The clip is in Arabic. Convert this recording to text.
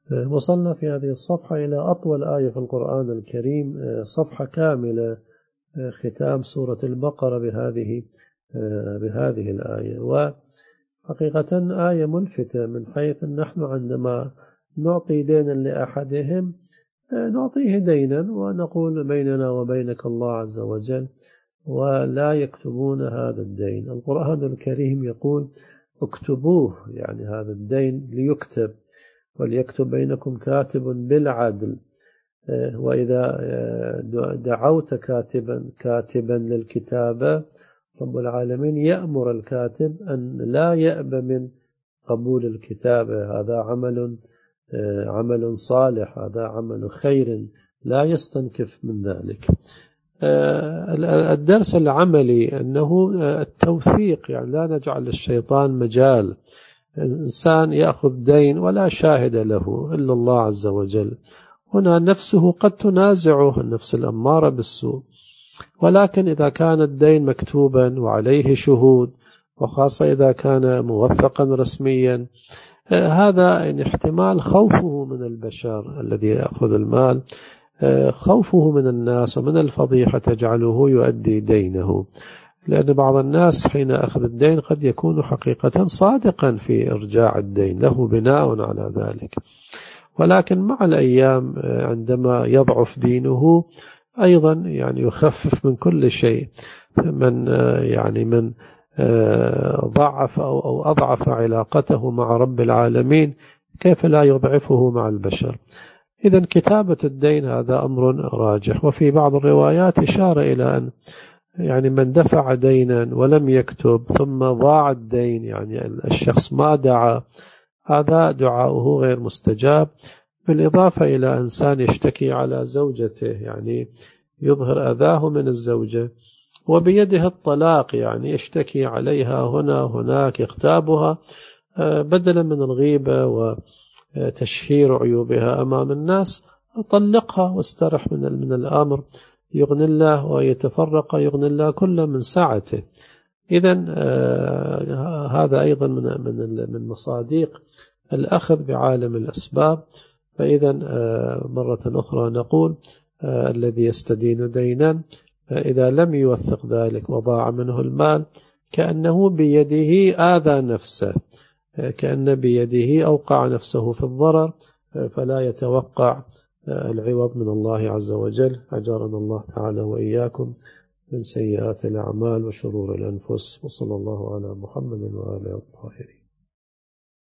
وصلنا في هذه الصفحة إلى أطول آية في القرآن الكريم، صفحة كاملة، ختام سورة البقرة بهذه الآية. وحقيقة آية ملفتة، من حيث نحن عندما نعطي دينا لأحدهم نعطيه دينا ونقول بيننا وبينك الله عز وجل، ولا يكتبون هذا الدين. القرآن الكريم يقول اكتبوه، يعني هذا الدين ليكتب، وليكتب بينكم كاتب بالعدل. وإذا دعوت كاتبا للكتابة، رب العالمين يأمر الكاتب أن لا يأبى من قبول الكتابة. هذا عمل صالح، هذا عمل خير، لا يستنكف من ذلك. الدرس العملي أنه التوثيق، يعني لا نجعل للشيطان مجال. إنسان يأخذ دين ولا شاهد له إلا الله عز وجل، هنا نفسه قد تنازعه، النفس الأمارة بالسوء، ولكن إذا كان الدين مكتوبا وعليه شهود، وخاصة إذا كان موثقا رسميا، هذا إن احتمال خوفه من البشر الذي يأخذ المال، خوفه من الناس ومن الفضيحة تجعله يؤدي دينه. لأن بعض الناس حين أخذ الدين قد يكون حقيقة صادقا في إرجاع الدين، له بناء على ذلك، ولكن مع الأيام عندما يضعف دينه أيضا يعني يخفف من كل شيء. من ضعف أو أضعف علاقته مع رب العالمين، كيف لا يضعفه مع البشر؟ إذن كتابة الدين هذا أمر راجح. وفي بعض الروايات إشارة إلى أن يعني من دفع دينا ولم يكتب ثم ضاع الدين، يعني الشخص ما دعا، هذا دعاؤه غير مستجاب. بالإضافة إلى إنسان يشتكي على زوجته، يعني يظهر أذاه من الزوجة وبيده الطلاق، يعني يشتكي عليها هنا هناك، يغتابها بدلا من الغيبة وتشهير عيوبها أمام الناس. طلقها واسترح من الأمر، يغني الله ويتفرق، يغني الله كل من سعته. إذن هذا أيضا من مصادق الأخذ بعالم الأسباب. فإذا مرة أخرى نقول الذي يستدين دينا إذا لم يوثق ذلك وضاع منه المال، كأنه بيده آذى نفسه، كأن بيده أوقع نفسه في الضرر، فلا يتوقع العوض من الله عز وجل. أجارنا الله تعالى وإياكم من سيئات الأعمال وشرور الأنفس، وصلى الله على محمد وآله الطاهرين.